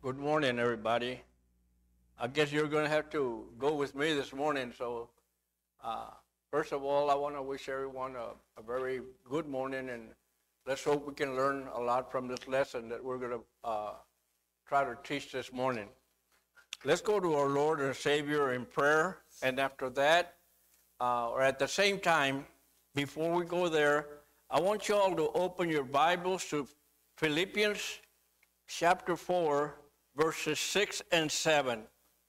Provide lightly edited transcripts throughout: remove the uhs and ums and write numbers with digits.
Good morning, everybody. I guess you're going to have to go with me this morning. So, first of all, I want to wish everyone a very good morning, and let's hope we can learn a lot from this lesson that we're going to try to teach this morning. Let's go to our Lord and Savior in prayer, and after that, or at the same time, before we go there, I want you all to open your Bibles to Philippians chapter 4, verses 6 and 7.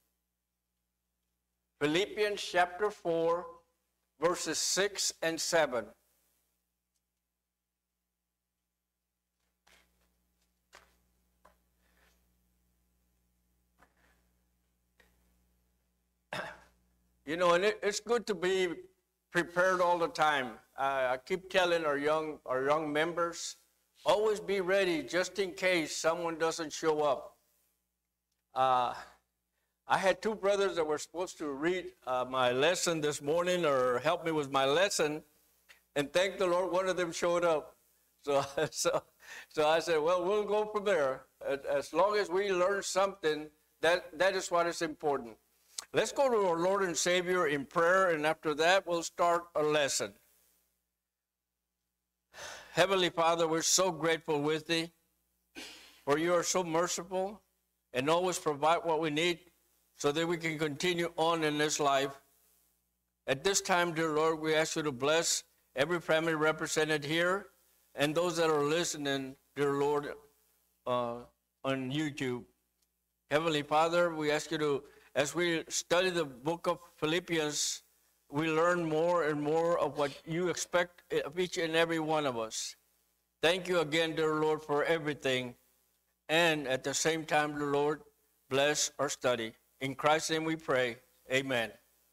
Philippians chapter 4, verses 6 and 7. You know, and it's good to be prepared all the time. I keep telling our young members, always be ready just in case someone doesn't show up. I had two brothers that were supposed to read my lesson this morning or help me with my lesson, and thank the Lord, one of them showed up. So I said, well, we'll go from there. As long as we learn something, that is what is important. Let's go to our Lord and Savior in prayer, and after that, we'll start a lesson. Heavenly Father, we're so grateful with Thee, for You are so merciful and always provide what we need so that we can continue on in this life. At this time, dear Lord, we ask You to bless every family represented here and those that are listening, dear Lord, on YouTube. Heavenly Father, we ask You to, as we study the book of Philippians, we learn more and more of what You expect of each and every one of us. Thank You again, dear Lord, for everything. And at the same time, dear Lord, bless our study. In Christ's name we pray. Amen.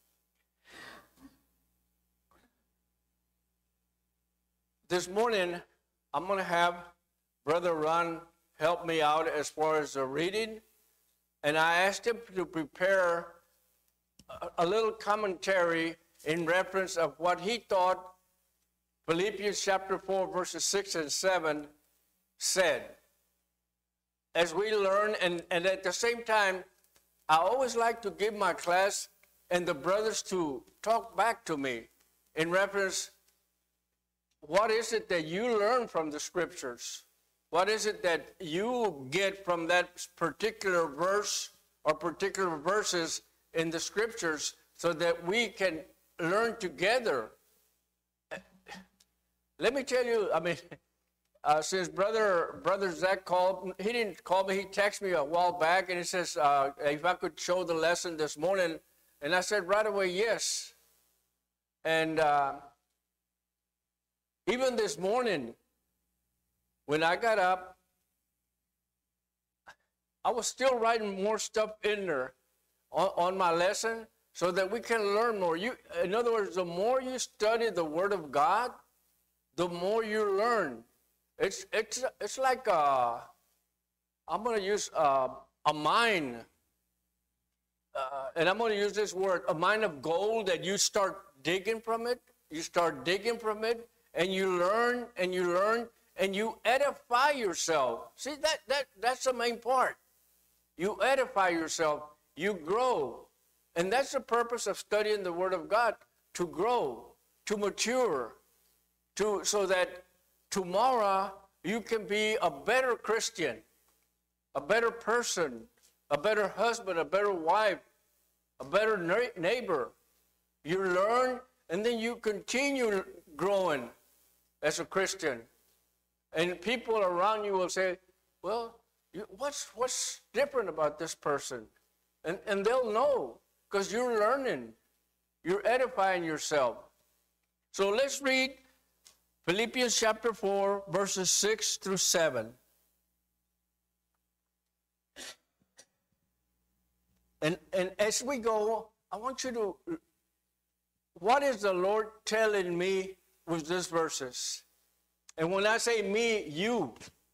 This morning, I'm going to have Brother Ron help me out as far as the reading. And I asked him to prepare a little commentary in reference of what he thought Philippians chapter 4, verses 6 and 7 said. As we learn, and at the same time, I always like to give my class and the brothers to talk back to me in reference, what is it that you learn from the scriptures? What is it that you get from that particular verse or particular verses in the scriptures so that we can learn together? Let me tell you, since Brother Zach called, he didn't call me, he texted me a while back, and he says, if I could show the lesson this morning, and I said right away, yes. And even this morning, when I got up, I was still writing more stuff in there on my lesson so that we can learn more. In other words, the more you study the Word of God, the more you learn. It's like I'm going to use a mine, and I'm going to use this word, a mine of gold, that you start digging from it. You start digging from it, and you learn, and you learn, and you edify yourself. See, that's the main part. You edify yourself. You grow. And that's the purpose of studying the Word of God, to grow, to mature, so that tomorrow you can be a better Christian, a better person, a better husband, a better wife, a better neighbor. You learn, and then you continue growing as a Christian. And people around you will say, well, what's different about this person? And they'll know, because you're learning. You're edifying yourself. So let's read Philippians chapter 4, verses 6 through 7. And as we go, I want you to, what is the Lord telling me with these verses? And when I say me, you.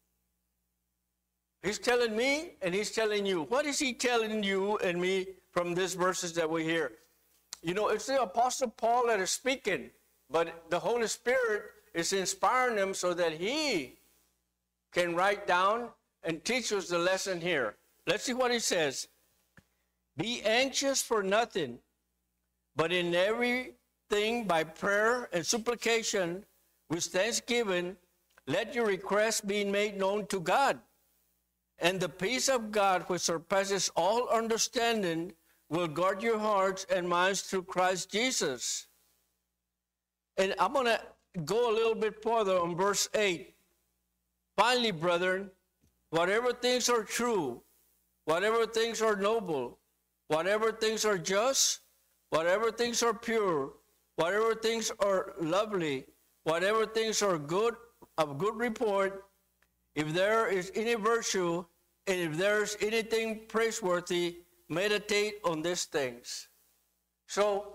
He's telling me and He's telling you. What is He telling you and me from these verses that we hear? You know, it's the Apostle Paul that is speaking, but the Holy Spirit is inspiring him so that he can write down and teach us the lesson here. Let's see what he says. Be anxious for nothing, but in everything by prayer and supplication with thanksgiving, let your requests be made known to God. And the peace of God, which surpasses all understanding, will guard your hearts and minds through Christ Jesus. And I'm going to go a little bit further on verse 8. Finally, brethren, whatever things are true, whatever things are noble, whatever things are just, whatever things are pure, whatever things are lovely, whatever things are good, of good report, if there is any virtue, and if there is anything praiseworthy, meditate on these things. So,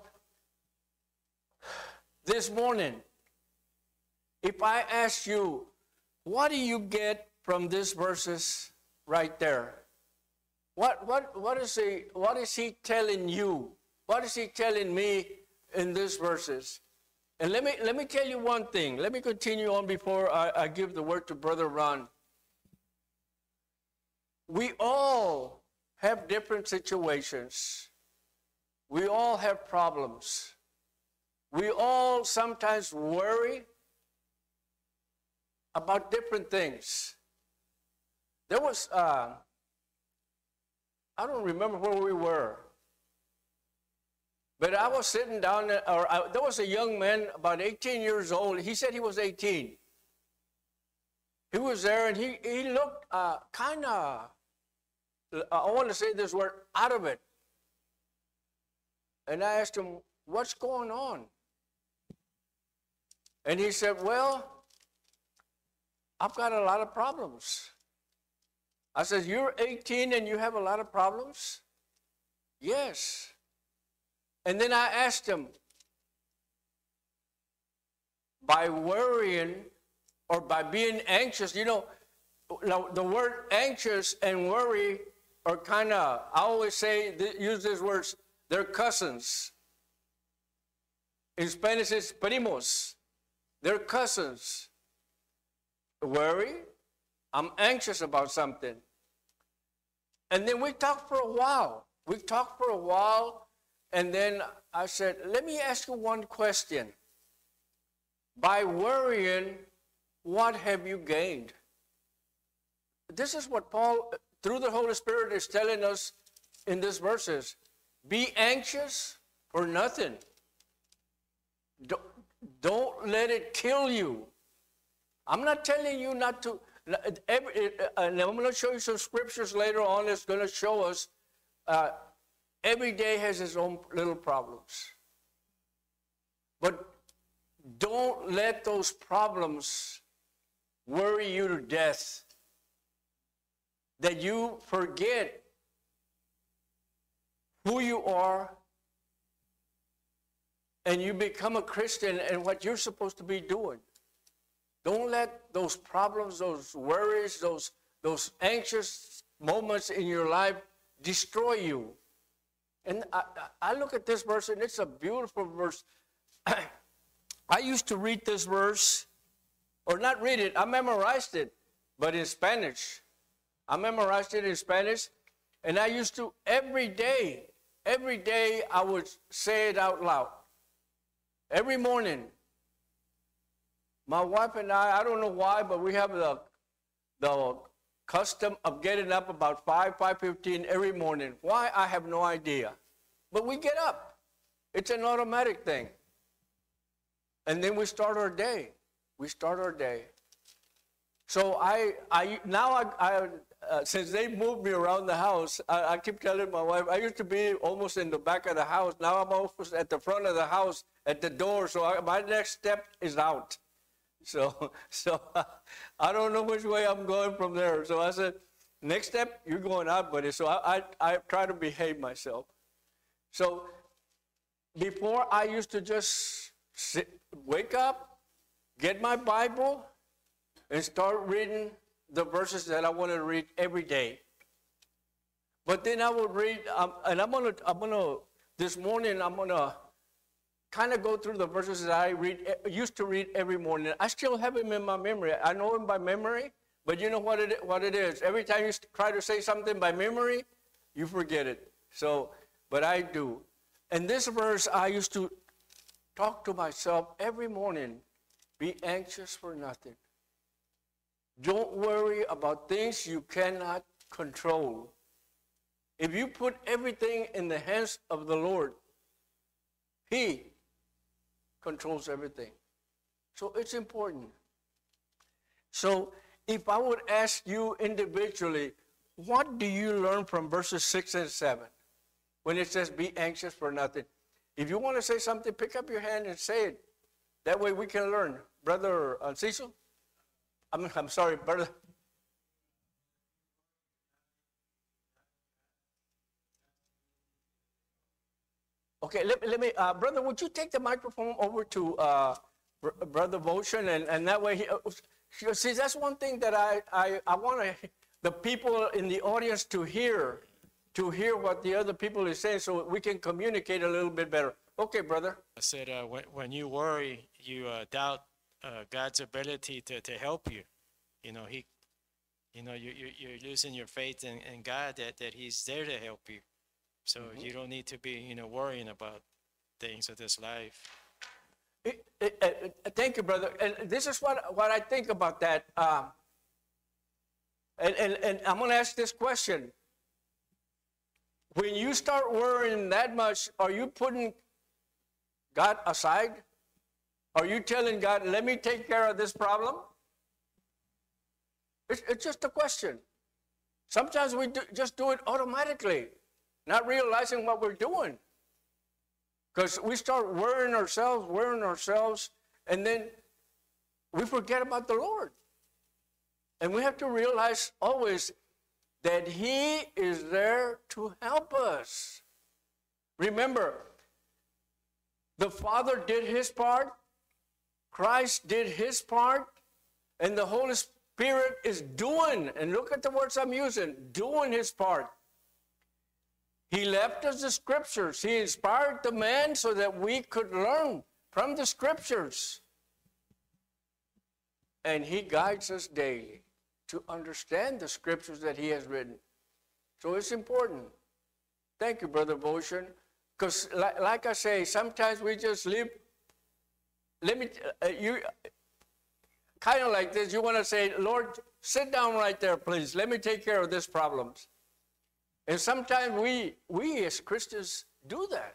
this morning, if I ask you, what do you get from these verses right there? What is he telling you? What is he telling me in these verses? And let me tell you one thing. Let me continue on before I give the word to Brother Ron. We all have different situations. We all have problems. We all sometimes worry about different things. There was, I don't remember where we were, but I was sitting down, there was a young man about 18 years old. He said he was 18. He was there, and he looked kind of, I want to say this word, out of it. And I asked him, what's going on? And he said, well, I've got a lot of problems. I said, you're 18 and you have a lot of problems? Yes. And then I asked him, by worrying or by being anxious, you know, the word anxious and worry are kind of, I always say, use these words, they're cousins. In Spanish, it's primos. They're cousins. Worry, I'm anxious about something. And then we talked for a while. And then I said, let me ask you one question. By worrying, what have you gained? This is what Paul, through the Holy Spirit, is telling us in these verses. Be anxious for nothing. Don't let it kill you. I'm not telling you not to. And I'm going to show you some scriptures later on that's going to show us every day has its own little problems. But don't let those problems worry you to death, that you forget who you are and you become a Christian and what you're supposed to be doing. Don't let those problems, those worries, those anxious moments in your life destroy you. And I look at this verse, and it's a beautiful verse. I used to read this verse, or not read it, I memorized it, but in Spanish. I memorized it in Spanish, and I used to, every day I would say it out loud. Every morning. My wife and I don't know why, but we have the custom of getting up about 5:15 every morning. Why, I have no idea. But we get up. It's an automatic thing. And then we start our day. So since they moved me around the house, I keep telling my wife, I used to be almost in the back of the house. Now I'm almost at the front of the house, at the door. So my next step is out. So I don't know which way I'm going from there. So I said, next step, you're going out, buddy. So I try to behave myself. So before, I used to just wake up, get my Bible, and start reading the verses that I want to read every day. But then I would read, and this morning, I'm going to kind of go through the verses that I used to read every morning. I still have them in my memory. I know them by memory, But you know what it is? Every time you try to say something by memory, you forget it. So, but I do. And this verse, I used to talk to myself every morning. Be anxious for nothing. Don't worry about things you cannot control. If you put everything in the hands of the Lord, He controls everything. So it's important. So if I would ask you individually, what do you learn from verses 6 and 7 when it says be anxious for nothing? If you want to say something, pick up your hand and say it. That way we can learn. Brother Cecil? I'm sorry, brother. Okay, let me, brother, would you take the microphone over to Brother Votion, and that way, see, that's one thing that I want the people in the audience to hear what the other people is saying so we can communicate a little bit better. Okay, brother. I said, when you worry, you doubt God's ability to help you. You know, you're losing your faith in God that He's there to help you. So you don't need to be, worrying about things of this life. Thank you, brother. And this is what I think about that. And I'm going to ask this question. When you start worrying that much, are you putting God aside? Are you telling God, let me take care of this problem? It's just a question. Sometimes we just do it automatically, not realizing what we're doing. Because we start worrying ourselves, and then we forget about the Lord. And we have to realize always that He is there to help us. Remember, the Father did His part, Christ did His part, and the Holy Spirit is doing, and look at the words I'm using, doing His part. He left us the Scriptures. He inspired the man so that we could learn from the Scriptures. And He guides us daily to understand the Scriptures that He has written. So it's important. Thank you, Brother Votion. Because like I say, sometimes we just live, you kind of like this. You want to say, Lord, sit down right there, please. Let me take care of this problem. And sometimes we as Christians do that.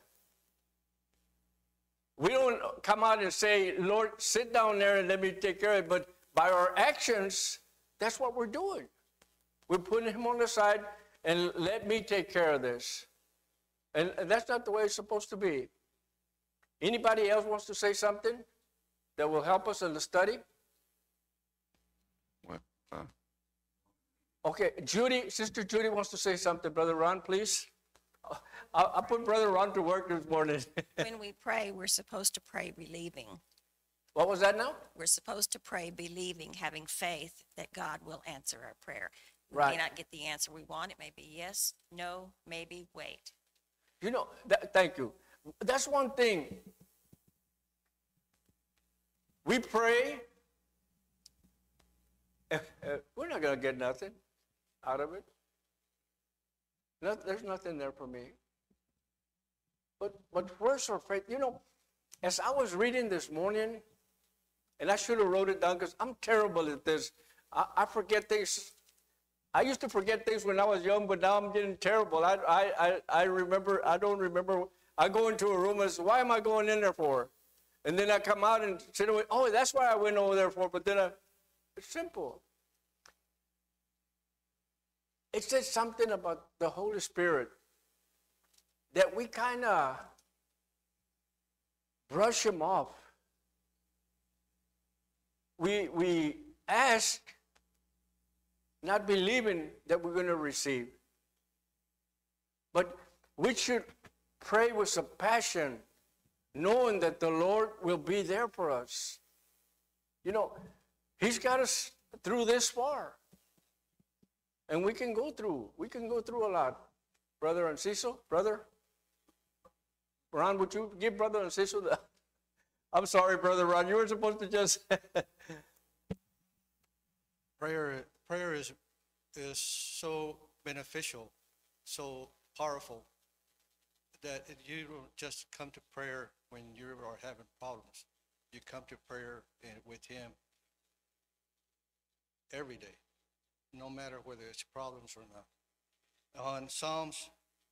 We don't come out and say, Lord, sit down there and let me take care of it. But by our actions, that's what we're doing. We're putting Him on the side and let me take care of this. And that's not the way it's supposed to be. Anybody else wants to say something that will help us in the study? What? Okay, Sister Judy wants to say something. Brother Ron, please. I'll put Brother Ron to work this morning. When we pray, we're supposed to pray believing. What was that now? We're supposed to pray believing, having faith that God will answer our prayer. We Right. may not get the answer we want. It may be yes, no, maybe, wait. You know, thank you. That's one thing. We pray. We're not going to get nothing out of it. There's nothing there for me. But where's our faith? You know, as I was reading this morning, and I should have wrote it down because I'm terrible at this. I forget things. I used to forget things when I was young, but now I'm getting terrible. I remember, I don't remember. I go into a room and say, why am I going in there for? And then I come out and sit away. Oh, that's why I went over there for. But then it's simple. It says something about the Holy Spirit that we kind of brush Him off. We ask, not believing that we're going to receive. But we should pray with some passion, knowing that the Lord will be there for us. You know, He's got us through this far. And we can go through a lot. Brother and Cecil, brother? Ron, would you give Brother and Cecil the... I'm sorry, Brother Ron, you were supposed to just... Prayer prayer is so beneficial, so powerful, that you don't just come to prayer when you are having problems. You come to prayer with Him every day, no matter whether it's problems or not. On Psalms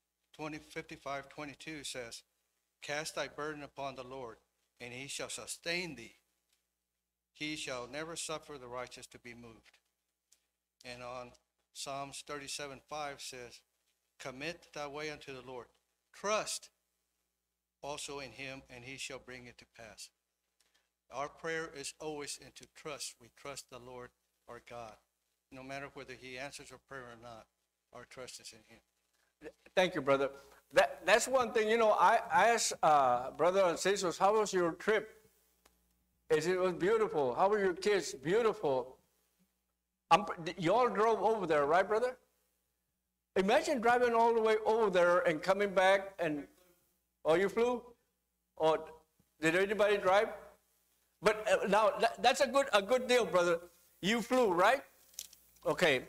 55:22 says, "Cast thy burden upon the Lord, and He shall sustain thee. He shall never suffer the righteous to be moved." And on Psalms 37:5 says, "Commit thy way unto the Lord. Trust also in Him, and He shall bring it to pass." Our prayer is always into trust. We trust the Lord our God. No matter whether He answers our prayer or not, our trust is in Him. Thank you, brother. That's one thing, I asked brother and sisters, how was your trip? It was beautiful. How were your kids? Beautiful. You all drove over there, right, brother? Imagine driving all the way over there and coming back and, oh, you flew? Or did anybody drive? But now, that's a good deal, brother. You flew, right? Okay.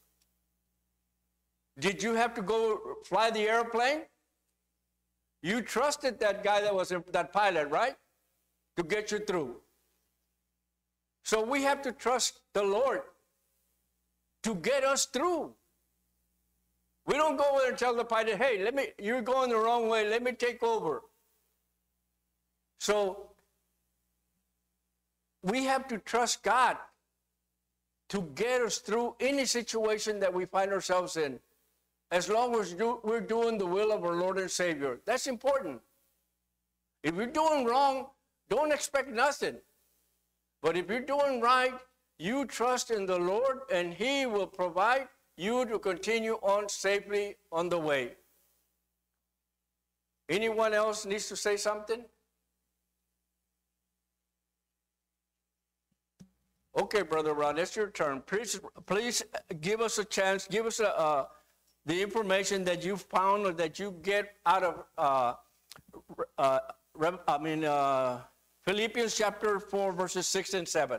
Did you have to go fly the airplane? You trusted that guy that pilot, right? To get you through. So we have to trust the Lord to get us through. We don't go over there and tell the pilot, hey, you're going the wrong way, let me take over. So we have to trust God to get us through any situation that we find ourselves in, as long as we're doing the will of our Lord and Savior. That's important. If you're doing wrong, don't expect nothing. But if you're doing right, you trust in the Lord, and He will provide you to continue on safely on the way. Anyone else needs to say something? Okay, Brother Ron, it's your turn. Please give us a chance. Give us the information that you found or that you get out of Philippians chapter 4, verses 6 and 7.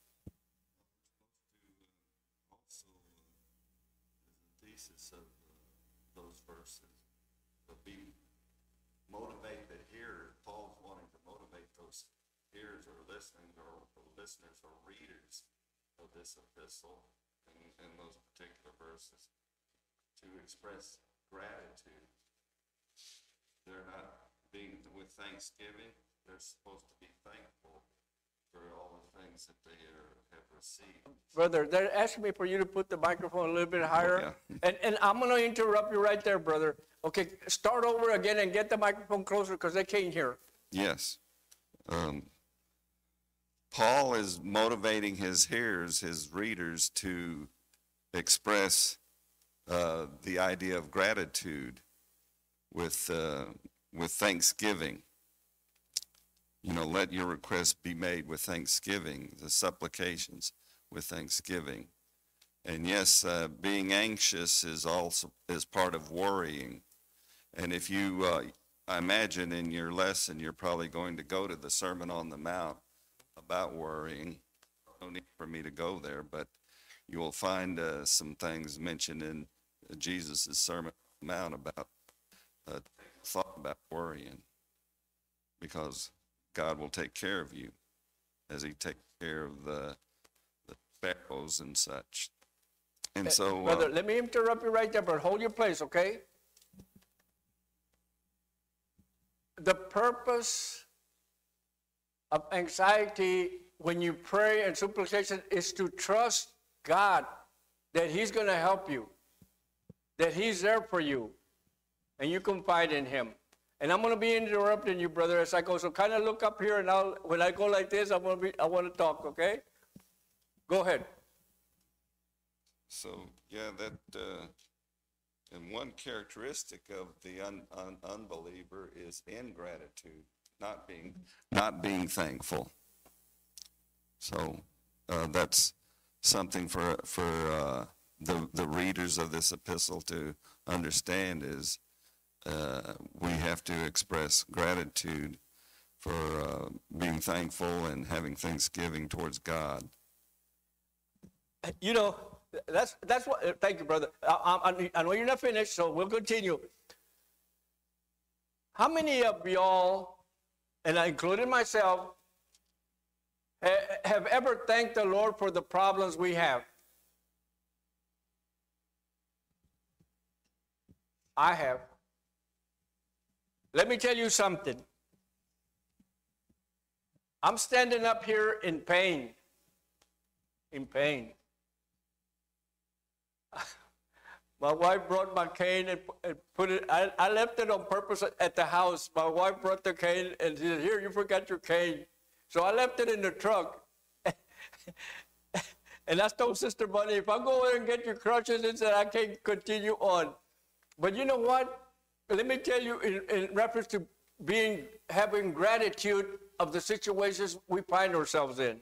Also, the thesis of those verses will be motivate the hearer. Paul's wanting to motivate those hearers or listeners or readers of this epistle and those particular verses to express gratitude. They're not being with thanksgiving. They're supposed to be thankful for all the things that they have received. Brother, they're asking me for you to put the microphone a little bit higher. Yeah. And I'm going to interrupt you right there, brother. Okay, start over again and get the microphone closer because they can't hear. Yes. Paul is motivating his hearers, his readers, to express the idea of gratitude with thanksgiving. Let your requests be made with thanksgiving, the supplications with thanksgiving. And yes, being anxious is part of worrying. And if you, I imagine in your lesson, you're probably going to go to the Sermon on the Mount about worrying. No need for me to go there, but you will find some things mentioned in Jesus' Sermon on the Mount about thought about worrying, because God will take care of you as He takes care of the sparrows and such. And so, brother, let me interrupt you right there, but hold your place, okay? The purpose of anxiety when you pray and supplication is to trust God that He's going to help you, that He's there for you, and you confide in Him. And I'm going to be interrupting you, brother, as I go. So kind of look up here, and when I go like this, I want to talk, okay? Go ahead. So, yeah, and one characteristic of the unbeliever is ingratitude, not being thankful. So that's something for the readers of this epistle to understand is we have to express gratitude for being thankful and having thanksgiving towards God. That's what. Thank you, brother. I know you're not finished, so we'll continue. How many of y'all, and I included myself, have ever thanked the Lord for the problems we have? I have. Let me tell you something. I'm standing up here in pain. In pain. My wife brought my cane and put it, I left it on purpose at the house. My wife brought the cane and she said, here, you forgot your cane. So I left it in the truck. And I told Sister Bunny, if I go in and get your crutches, and said I can't continue on. But you know what? Let me tell you in reference to having gratitude of the situations we find ourselves in.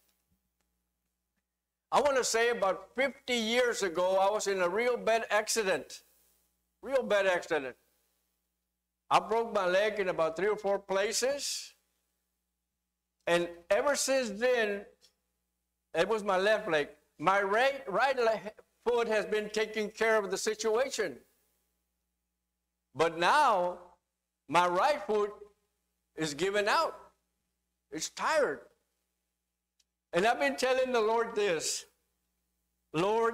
I want to say about 50 years ago, I was in a real bad accident. Real bad accident. I broke my leg in about 3 or 4 places. And ever since then, it was my left leg. My right foot has been taking care of the situation. But now, my right foot is giving out. It's tired. And I've been telling the Lord this, Lord,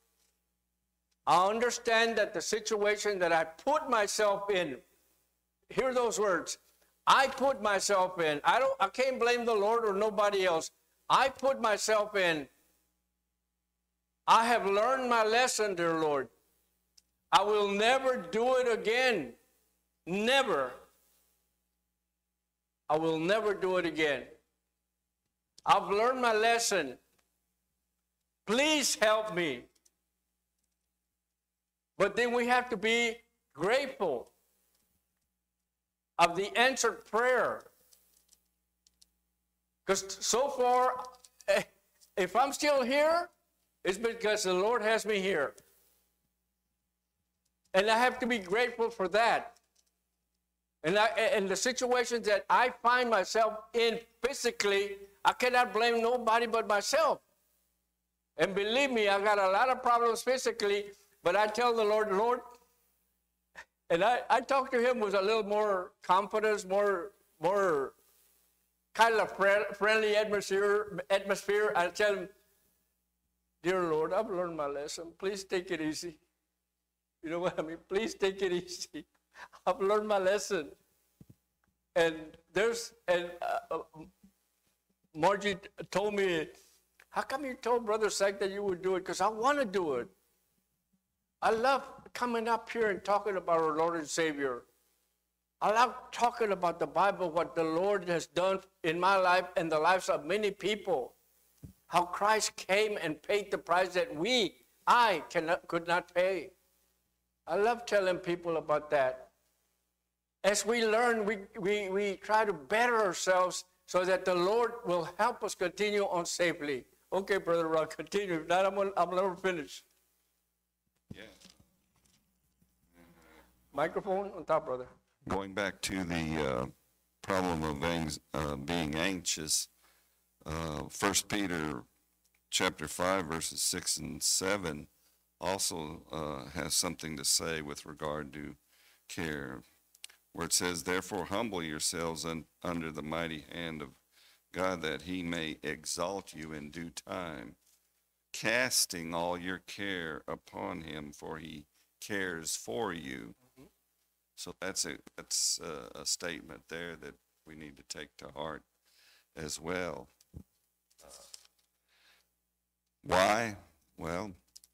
I understand that the situation that I put myself in, hear those words, I put myself in. I can't blame the Lord or nobody else. I put myself in. I have learned my lesson, dear Lord. I will never do it again. Never. I will never do it again. I've learned my lesson. Please help me. But then we have to be grateful of the answered prayer. Because so far, if I'm still here, it's because the Lord has me here. And I have to be grateful for that. And the situations that I find myself in physically, I cannot blame nobody but myself. And believe me, I got a lot of problems physically, but I tell the Lord, Lord, and I talk to him with a little more confidence, more kind of friendly atmosphere. I tell him, dear Lord, I've learned my lesson. Please take it easy. You know what I mean? Please take it easy. I've learned my lesson. And Margie told me, how come you told Brother Sack that you would do it? Because I want to do it. I love coming up here and talking about our Lord and Savior. I love talking about the Bible, what the Lord has done in my life and the lives of many people. How Christ came and paid the price that I could not pay. I love telling people about that. As we learn, we try to better ourselves so that the Lord will help us continue on safely. Okay, Brother Ron, continue. If not, I'm never finished. Yeah. Microphone on top, brother. Going back to the problem of being anxious, 1 Peter chapter 5, verses 6 and 7 also has something to say with regard to care, where it says, therefore humble yourselves under the mighty hand of God, that he may exalt you in due time, casting all your care upon him, for he cares for you. Mm-hmm. So that's a statement there that we need to take to heart as well. Why? Well,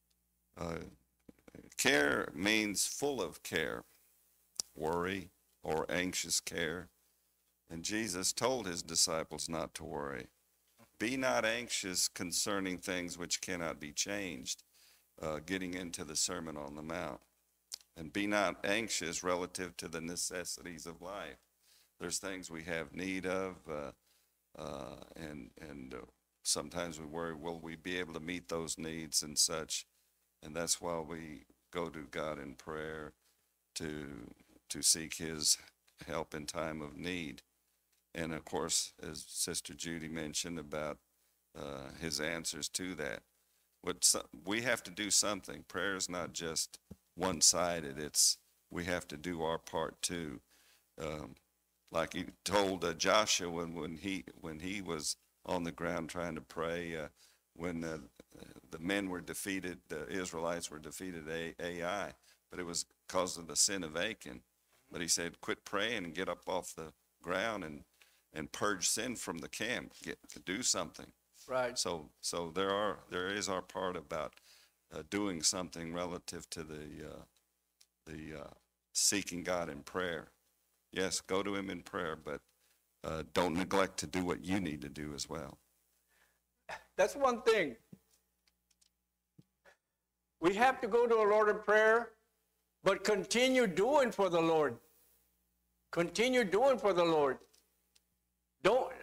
care means full of care, worry or anxious care. And Jesus told his disciples not to worry. Be not anxious concerning things which cannot be changed, getting into the Sermon on the Mount. And be not anxious relative to the necessities of life. There's things we have need of, and sometimes we worry, will we be able to meet those needs and such? And that's why we go to God in prayer to seek his help in time of need. And of course, as Sister Judy mentioned about his answers to that. We have to do something. Prayer is not just one-sided. We have to do our part too. Like he told Joshua when he was on the ground trying to pray, when the men were defeated, the Israelites were defeated Ai, but it was because of the sin of Achan. But he said, quit praying and get up off the ground and purge sin from the camp. Do something. Right. So there is our part about doing something relative to the seeking God in prayer. Yes, go to him in prayer, but don't neglect to do what you need to do as well. That's one thing. We have to go to the Lord in prayer, but continue doing for the Lord. Continue doing for the Lord. Don't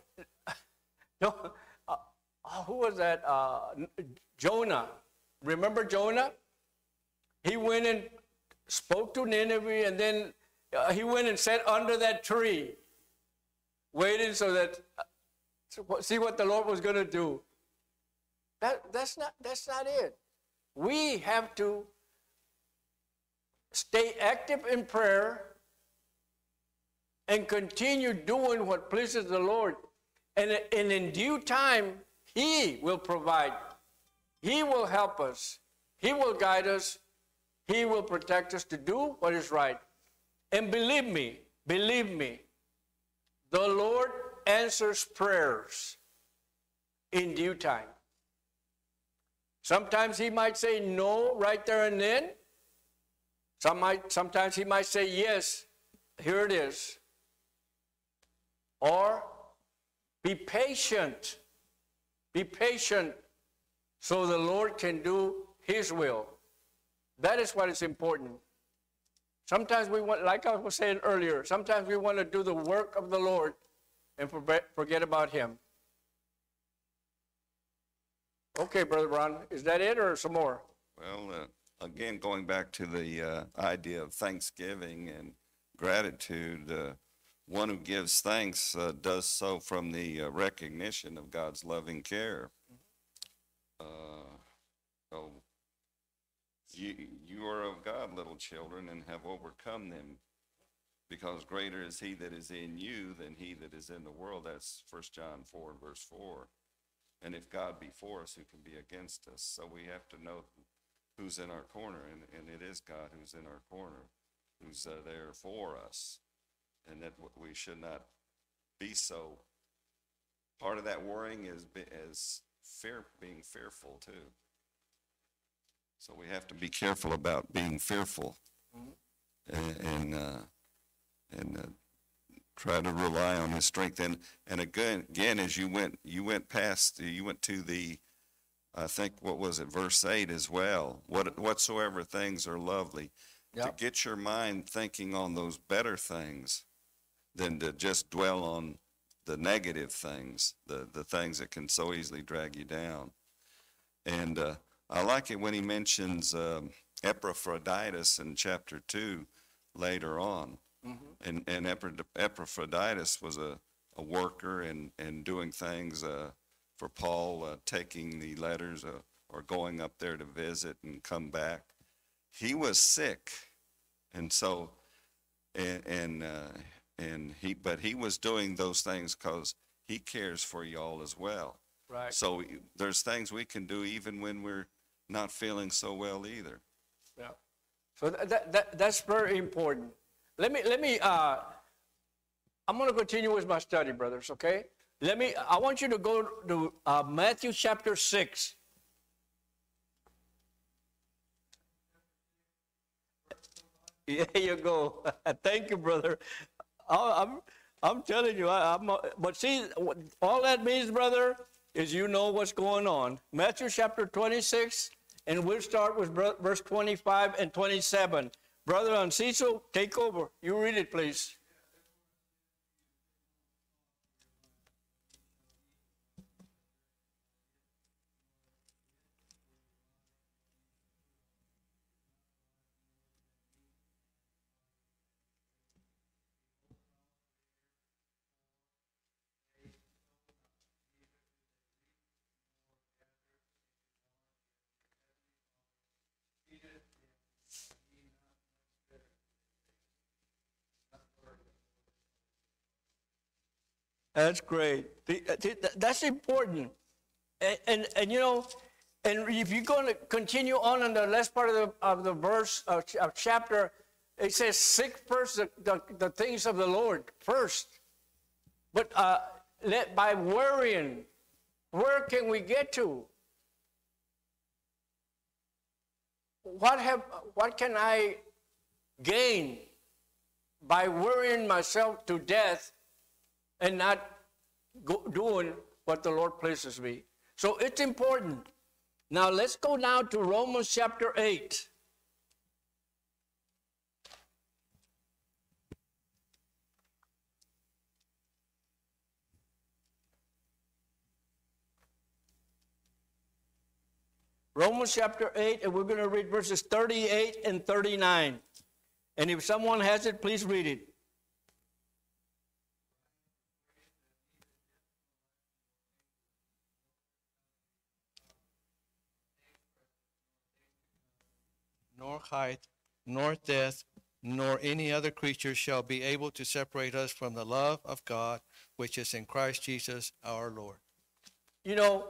who was that? Jonah. Remember Jonah? He went and spoke to Nineveh, and then he went and sat under that tree, waiting so that see what the Lord was going to do. That's not it. We have to stay active in prayer and continue doing what pleases the Lord. And in due time, he will provide. He will help us. He will guide us. He will protect us to do what is right. And believe me, the Lord answers prayers in due time. Sometimes he might say no right there and then. Sometimes he might say yes, here it is. Or be patient. Be patient so the Lord can do his will. That is what is important. Sometimes we want, like I was saying earlier, sometimes we want to do the work of the Lord and forget about him. Okay, Brother Ron, is that it or some more? Well, again, going back to the idea of thanksgiving and gratitude, one who gives thanks does so from the recognition of God's loving care. So you are of God, little children, and have overcome them, because greater is he that is in you than he that is in the world. That's 1 John 4 and verse 4. And if God be for us, who can be against us? So we have to know who's in our corner, and it is God who's in our corner, who's there for us, and that we should not be so. Part of that worrying is being fearful too. So we have to be careful about being fearful, and try to rely on his strength. And again, as you went to the, I think, what was it, verse 8 as well. Whatsoever things are lovely, to get your mind thinking on those better things than to just dwell on the negative things, the things that can so easily drag you down. And I like it when he mentions Epaphroditus in chapter 2 later on. Mm-hmm. And Epaphroditus was a worker and doing things for Paul, taking the letters or going up there to visit and come back. He was sick, and so but he was doing those things because he cares for y'all as well. Right. So there's things we can do even when we're not feeling so well either. Yeah. So that's very important. Let me. I'm going to continue with my study, brothers. Okay. I want you to go to Matthew chapter 6. There you go. Thank you, brother. I'm telling you, but see, all that means, brother, is you know what's going on. Matthew chapter 26, and we'll start with verse 25 and 27. Brother Anciso, take over. You read it, please. That's great. That's important. And you know, and if you're going to continue on in the last part of the verse of chapter, it says, seek first the things of the Lord first. But by worrying, where can we get to? What can I gain by worrying myself to death and not doing what the Lord places me? So it's important. Now let's go now to Romans chapter 8. Romans chapter 8, and we're going to read verses 38 and 39. And if someone has it, please read it. Nor height, nor depth, nor any other creature shall be able to separate us from the love of God, which is in Christ Jesus our Lord. You know,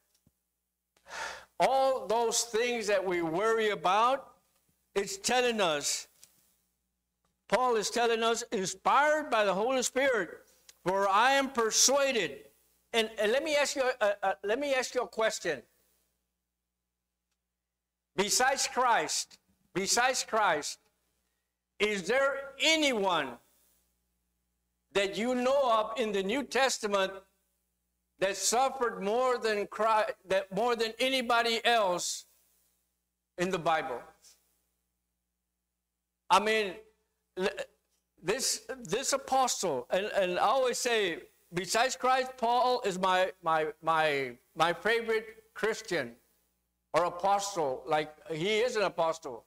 all those things that we worry about, it's telling us, Paul is telling us, inspired by the Holy Spirit, for I am persuaded. And let me ask you a question. Besides Christ, is there anyone that you know of in the New Testament that suffered more than Christ, more than anybody else in the Bible? I mean, this apostle, and I always say, besides Christ, Paul is my favorite Christian or apostle. Like, he is an apostle.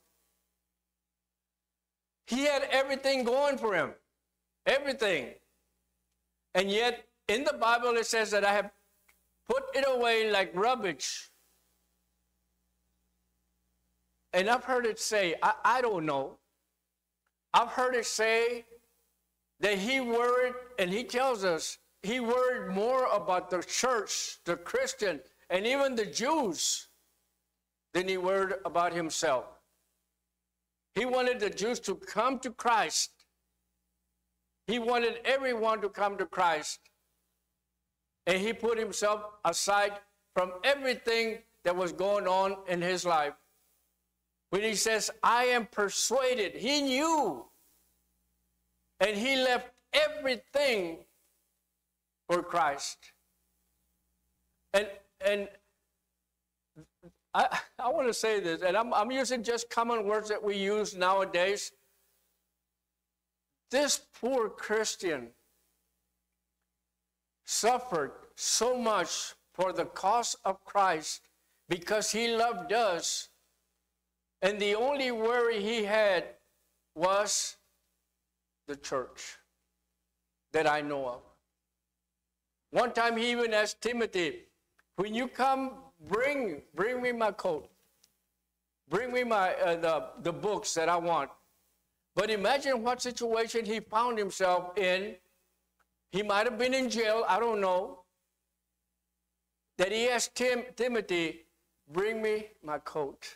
He had everything going for him, everything, and yet in the Bible, it says that I have put it away like rubbish. And I've heard it say, I don't know. I've heard it say that he worried, and he tells us, he worried more about the church, the Christian, and even the Jews than he worried about himself. He wanted the Jews to come to Christ. He wanted everyone to come to Christ. And he put himself aside from everything that was going on in his life. When he says, I am persuaded, he knew. And he left everything for Christ. And I want to say this, and I'm using just common words that we use nowadays. This poor Christian suffered so much for the cause of Christ because he loved us, and the only worry he had was the church that I know of. One time he even asked Timothy, when you come, bring me my coat. Bring me my the books that I want. But imagine what situation he found himself in. He might have been in jail, I don't know. That he asked Timothy, bring me my coat.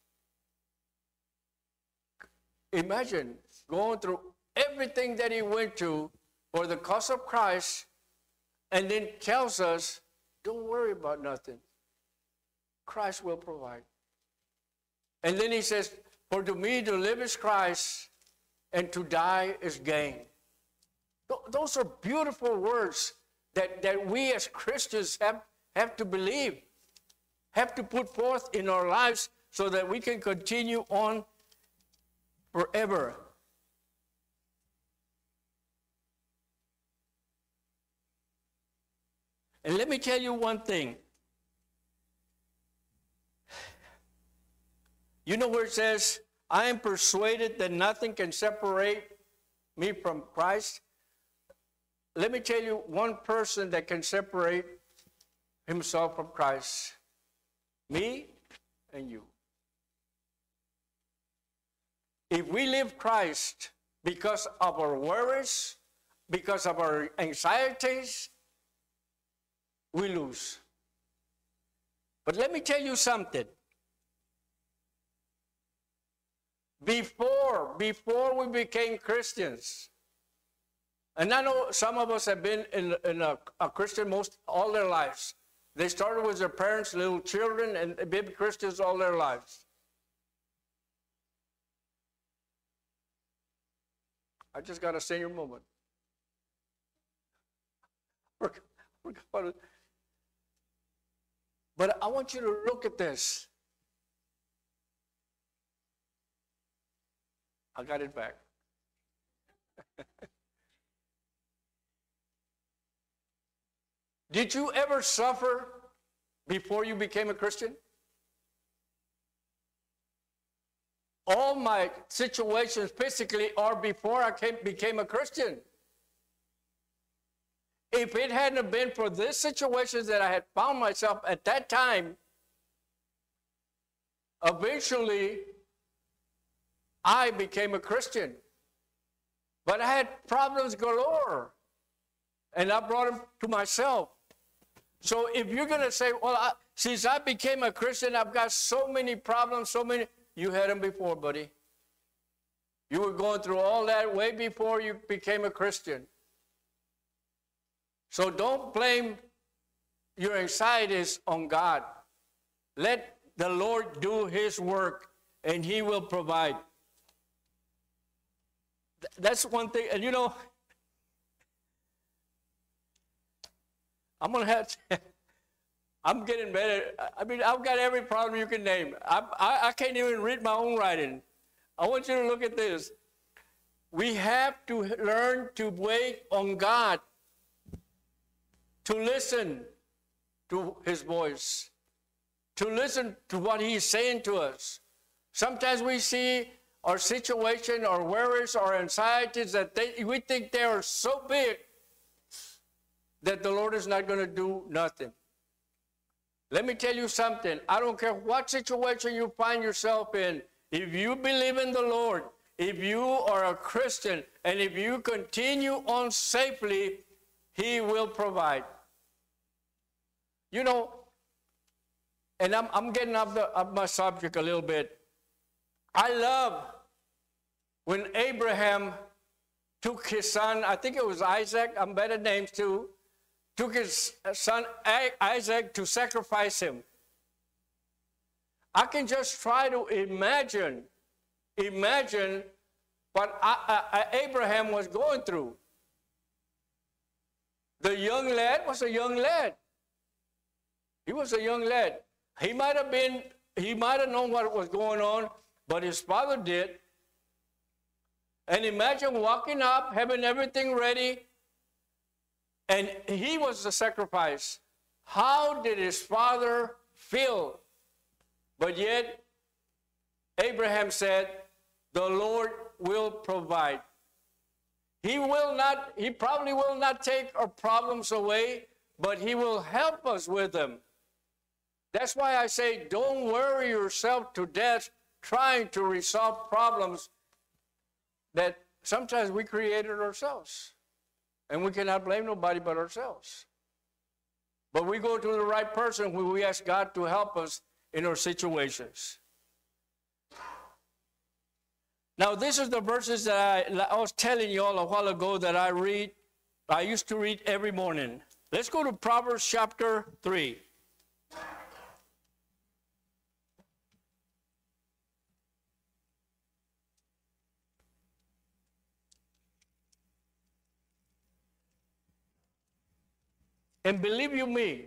Imagine going through everything that he went through for the cause of Christ, and then tells us, don't worry about nothing. Christ will provide. And then he says, for to me to live is Christ, and to die is gain. Those are beautiful words that we as Christians have to believe, have to put forth in our lives so that we can continue on forever. And let me tell you one thing. You know where it says, I am persuaded that nothing can separate me from Christ? Let me tell you one person that can separate himself from Christ. Me and you. If we leave Christ because of our worries, because of our anxieties, we lose. But let me tell you something. Before we became Christians, and I know some of us have been in a Christian all their lives. They started with their parents, little children, and baby Christians all their lives. I just got a senior moment. But I want you to look at this. I got it back. Did you ever suffer before you became a Christian? All my situations physically are before I became a Christian. If it hadn't been for this situations that I had found myself at that time, eventually I became a Christian. But I had problems galore, and I brought them to myself. So if you're going to say, well, since I became a Christian, I've got so many problems, you had them before, buddy. You were going through all that way before you became a Christian. So don't blame your anxieties on God. Let the Lord do his work, and he will provide. That's one thing. And I'm getting better. I mean, I've got every problem you can name. I can't even read my own writing. I want you to look at this. We have to learn to wait on God, to listen to his voice, to listen to what he's saying to us. Sometimes we see our situation, our worries, our anxieties, that we think they are so big that the Lord is not going to do nothing. Let me tell you something. I don't care what situation you find yourself in. If you believe in the Lord, if you are a Christian, and if you continue on safely, he will provide. And I'm getting off my subject a little bit. I love when Abraham took his son, I think it was Isaac, I'm better names too, took his son Isaac to sacrifice him. I can just try to imagine what Abraham was going through. The young lad was a young lad. He was a young lad. He might have known what was going on, but his father did. And imagine walking up, having everything ready, and he was the sacrifice. How did his father feel? But yet, Abraham said, the Lord will provide. He probably will not take our problems away, but he will help us with them. That's why I say, don't worry yourself to death trying to resolve problems that sometimes we created ourselves. And we cannot blame nobody but ourselves. But we go to the right person when we ask God to help us in our situations. Now, this is the verses that I was telling you all a while ago that I used to read every morning. Let's go to Proverbs chapter 3. And believe you me,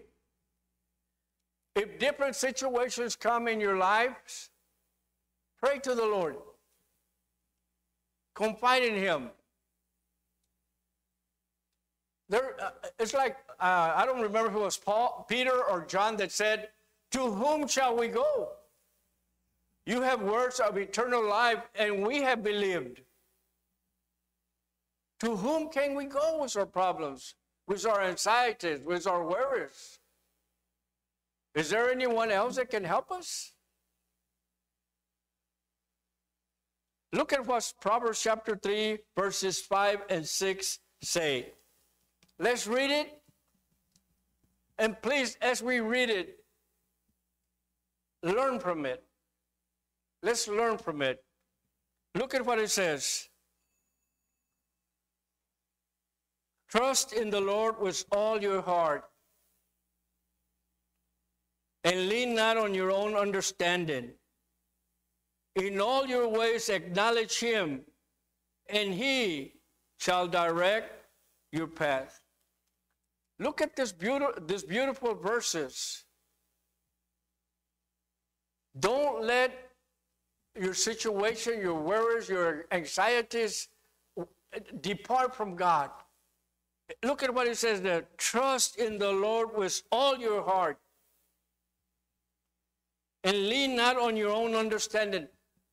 if different situations come in your lives, pray to the Lord. Confide in him. It's like, I don't remember if it was Peter or John that said, to whom shall we go? You have words of eternal life, and we have believed. To whom can we go with our problems, with our anxieties, with our worries? Is there anyone else that can help us? Look at what Proverbs chapter 3, verses 5 and 6 say. Let's read it. And please, as we read it, learn from it. Let's learn from it. Look at what it says. Trust in the Lord with all your heart, and lean not on your own understanding. In all your ways acknowledge him, and he shall direct your path. Look at these beautiful verses. Don't let your situation, your worries, your anxieties depart from God. Look at what it says there. Trust in the Lord with all your heart, and lean not on your own understanding.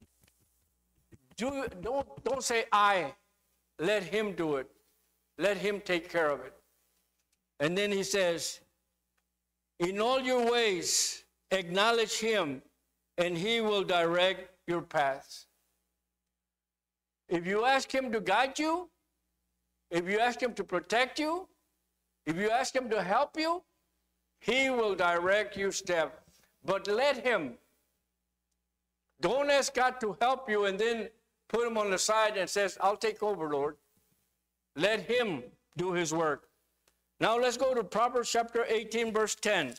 Don't say I. Let him do it. Let him take care of it. And then he says, in all your ways, acknowledge him, and he will direct your paths. If you ask him to guide you, if you ask him to protect you, if you ask him to help you, he will direct your step. But let him. Don't ask God to help you and then put him on the side and says, I'll take over, Lord. Let him do his work. Now let's go to Proverbs chapter 18, verse 10.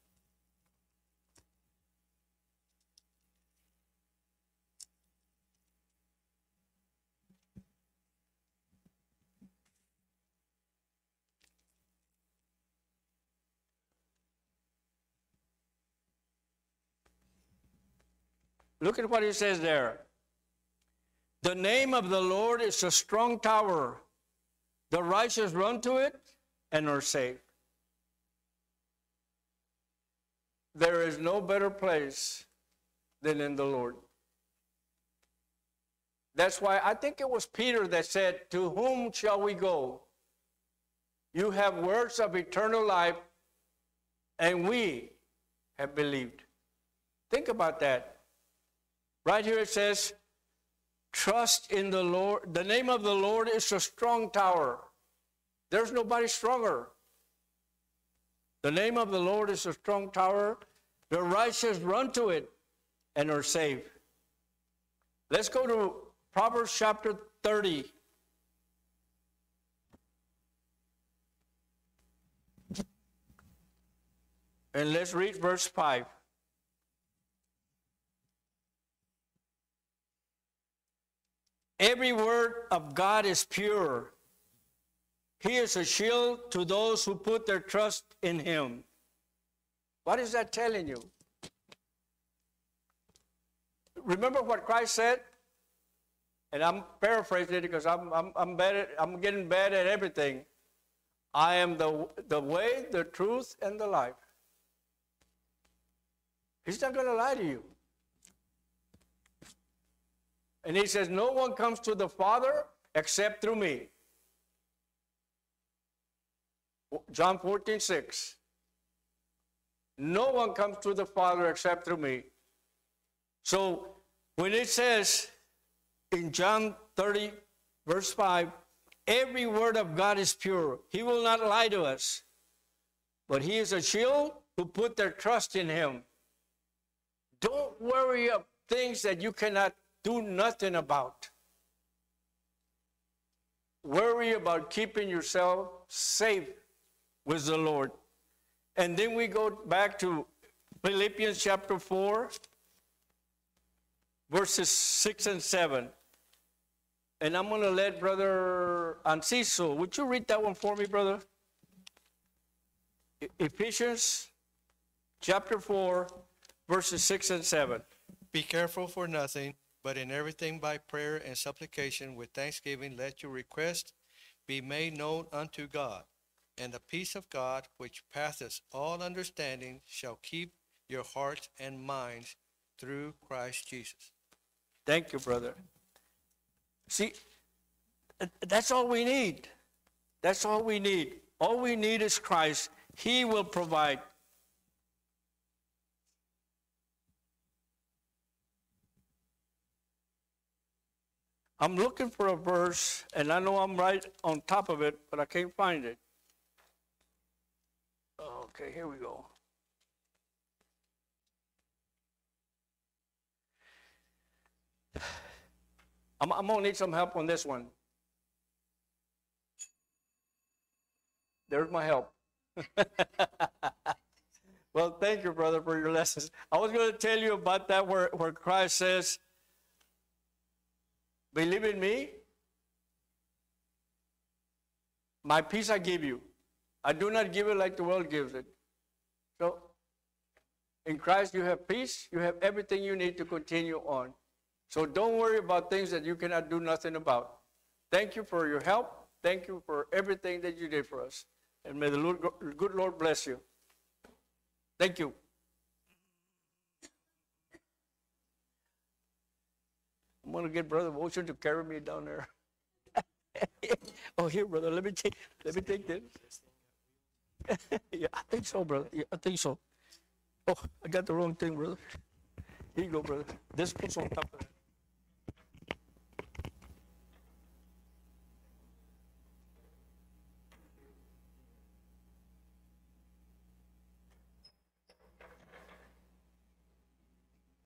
Look at what it says there. The name of the Lord is a strong tower. The righteous run to it and are safe. There is no better place than in the Lord. That's why I think it was Peter that said, to whom shall we go? You have words of eternal life, and we have believed. Think about that. Right here it says, trust in the Lord. The name of the Lord is a strong tower. There's nobody stronger. The name of the Lord is a strong tower. The righteous run to it and are saved. Let's go to Proverbs chapter 30. And let's read verse 5. Every word of God is pure. He is a shield to those who put their trust in him. What is that telling you? Remember what Christ said? And I'm paraphrasing it because I'm getting bad at everything. I am the way, the truth, and the life. He's not going to lie to you. And he says, no one comes to the Father except through me. John 14:6. No one comes to the Father except through me. So when it says in John 30, verse 5, every word of God is pure. He will not lie to us. But he is a shield who put their trust in him. Don't worry of things that you cannot do nothing about. Worry about keeping yourself safe with the Lord. And then we go back to Philippians chapter 4, verses 6 and 7. And I'm going to let Brother Anciso, would you read that one for me, brother? Ephesians chapter 4, verses 6 and 7. Be careful for nothing, but in everything by prayer and supplication with thanksgiving let your request be made known unto God. And the peace of God, which passeth all understanding, shall keep your hearts and minds through Christ Jesus. Thank you, brother. See, that's all we need. That's all we need. All we need is Christ. He will provide. I'm looking for a verse, and I know I'm right on top of it, but I can't find it. Oh, Okay, here we go. I'm gonna need some help on this one. There's my help. Well, thank you, brother, for your lessons. I was going to tell you about that where Christ says, believe in me, my peace I give you. I do not give it like the world gives it. So, in Christ you have peace, you have everything you need to continue on. So don't worry about things that you cannot do nothing about. Thank you for your help. Thank you for everything that you did for us. And may the Lord, good Lord bless you. Thank you. I'm going to get Brother Motion to carry me down there. Oh, here, brother. Let me take this. Yeah, I think so, brother. Yeah, I think so. Oh, I got the wrong thing, brother. Here you go, brother. This goes on top of